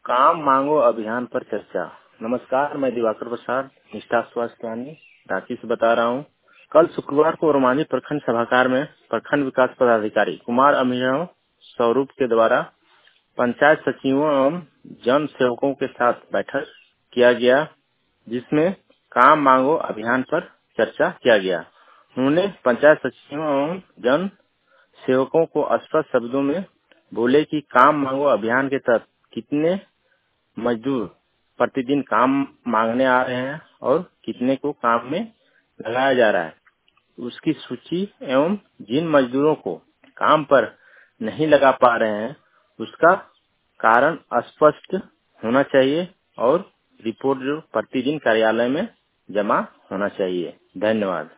काम मांगो अभियान पर चर्चा। नमस्कार, मैं दिवाकर प्रसाद, निष्ठा स्वास्थ्य वाणी रांची से बता रहा हूँ। कल शुक्रवार को रोमानी प्रखंड सभागार में प्रखंड विकास पदाधिकारी कुमार अभिनव स्वरूप के द्वारा पंचायत सचिवों एवं जन सेवकों के साथ बैठक किया गया, जिसमें काम मांगो अभियान पर चर्चा किया गया। उन्होंने पंचायत सचिवों एवं जन सेवकों को स्पष्ट शब्दों में बोले कि काम मांगो अभियान के तहत कितने मजदूर प्रतिदिन काम मांगने आ रहे हैं और कितने को काम में लगाया जा रहा है, उसकी सूची एवं जिन मजदूरों को काम पर नहीं लगा पा रहे हैं उसका कारण स्पष्ट होना चाहिए और रिपोर्ट जो प्रतिदिन कार्यालय में जमा होना चाहिए। धन्यवाद।